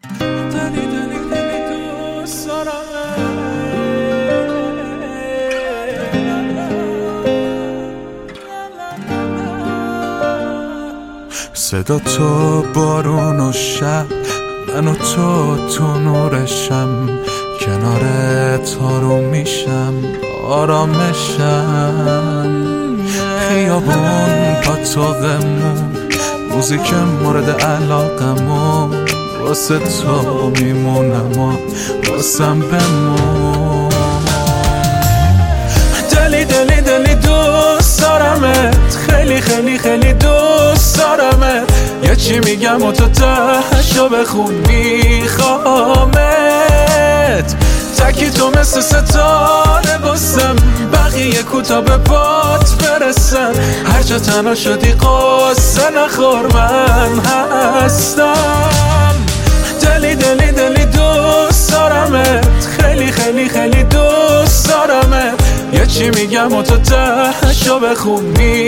دلی دلی دلی دوست دارم. صدا تو بارون و شب، من و تو نورشم، کنارت آروم میشم، آرامشم. خیابون پاتوقمون، موزیک مورد علاقمون، واسه تو میمونم و واسم بمون. دلی دلی دلی دوست دارمت، خیلی خیلی خیلی دوست دارمت. یه چی میگم و تو تهشو بخون، میخوامت. تکی تو مثل ستاره باسم، بقیه کوتا به بات برسن. هر جا تنها شدی قصه نخور، من هستم. دلی دلی دلی دوست دارمت، خیلی خیلی خیلی دوست دارمت. یه چی میگم و تو تهشو بخون،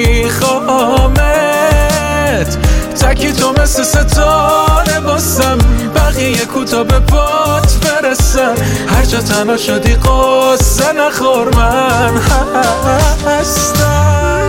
میخوامت. تکی تو مثل ستاره باسم، بقیه کوتا به بات برسن. هر جا تنها شدی قصه نخور، من هستم.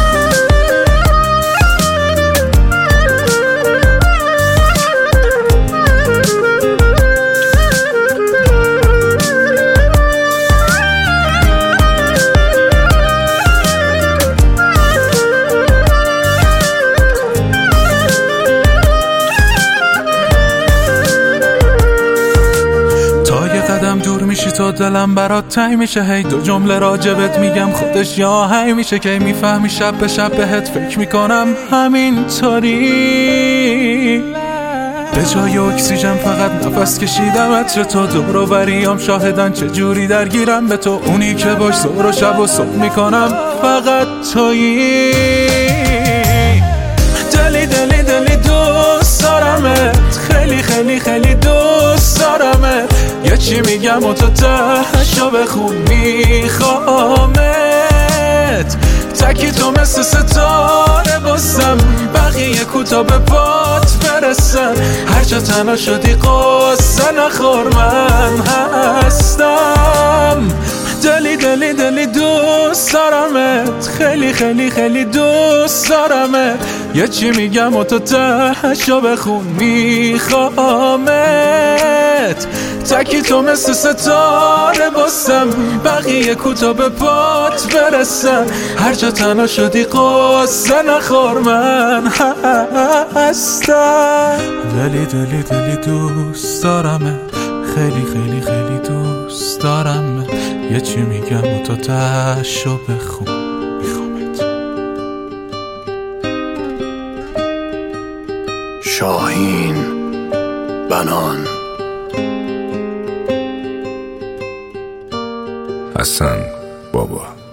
دور میشی تو دلم برات تنگ میشه. هی دو جمله راجبت میگم خودش یا هی میشه. که میفهمی شب به شب بهت فکر میکنم همینطوری. به جای اکسیژن فقط نفس کشیدم عطر تو. دور و بریام شاهدن چجوری درگیرم به تو. اونی که باش ظهر و شب و صبح میکنم فقط تویی. دلی دلی دلی دوست دارمت، خیلی خیلی خیلی دوست دارمت. یه چی میگم و تو تهشو بخون، میخوامت. تکی تو مثل ستاره باسم، بقیه کوتا به بات برسن. هر جا تنها شدی قصه نخور، من هستم. دلی دلی دلی دوست دارمت، خیلی خیلی خیلی دوست دارمت. یه چی میگم و تو تهشو بخون، میخوامت. تکی تو مثل ستاره باسم، بقیه کوتا به بات برسن. هر جا تنها شدی قصه نخور، من هستم. دلی دلی دلی دوست دارمت، خیلی خیلی خیلی دوست دارمت. یه چی میگم و تو تهشو بخون، میخوامت. شاهین بنان حسن بابا.